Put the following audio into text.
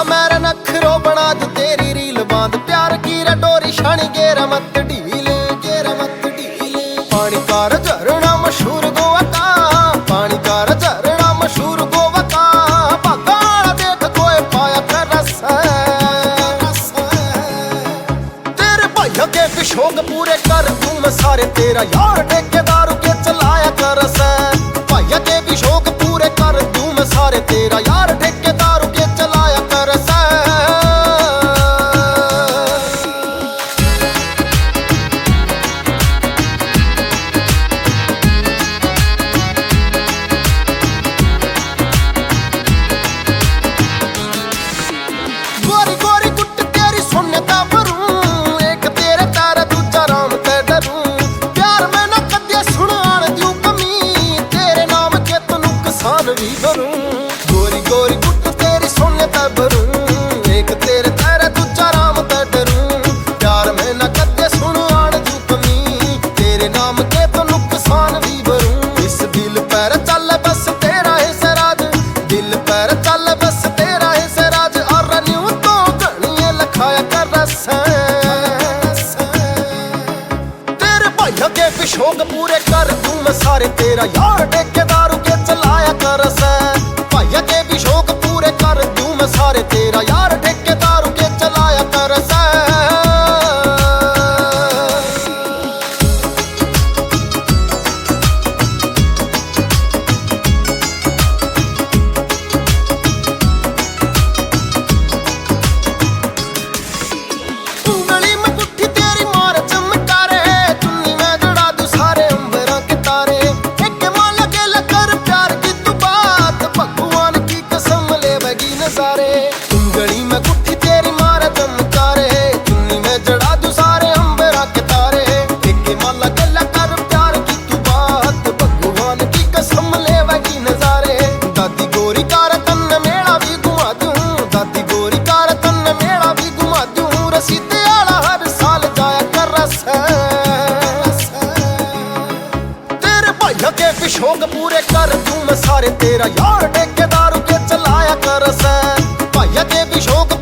मेरा नखरो बना दू तेरी रील बांध प्यार की रटोरी शानी गेरा मत ढीले पानी कार झरना मशहूर गोवा का पानी कार झरना मशहूर गोवा का भागा देख कोई पाया कर रस तेरे भैया के भी शौक पूरे कर दूं मैं सारे तेरा यार ठेकेदारू के चलाया कर से भैया के भी शौक पूरे कर दूं मैं सारे तेरा यार ठेकेदारू के चलाया कर से गोरी गोरी गुट तेरी सुनने का भरूं एक तेरे तारा दूजा राम ते डरूं प्यार में न कदे सुनान दियूं कमी तेरे नाम के तो नुकसान भी करूं गोरी गोरी गुट तेरी सुनने का भरूं एक तेरे तारा दूजा राम ते डरूं प्यार में न कदे सुनान दियूं कमी तेरे नाम के तो नुकसान भी भरूं इस दिल पर चल बस तेरा है सराज दिल पर चल बस तेरा है सराज और न्यू तो गणिए लखाया कर रस तेरे भैया के भी शौक पूरे कर दूं मैं सारे तेरा यार ठेकेदारू के चलाया कर से भैया के भी शौक पूरे कर दूं मैं सारे तेरा यार ठेकेदारू के चलाया कर से उंगली में गुट्ठी तेरी मारे चमकारे चुन्नी में जड़ा दू सारे अंबरा के तारे एक माला गला कर प्यार की तू बात भगवान की कसम लेवेगी नजारे दादी गोरी कार तन मेला भी घुमा दूं दादी गोरी कार तन मेला भी घुमा दूं रसीदे आला हर साल जाया कर रस तेरे भैया के भी शौक पूरे कर दूं मैं सारे तेरा यार ठेकेदारू के चलाया कर से भैया के भी शौक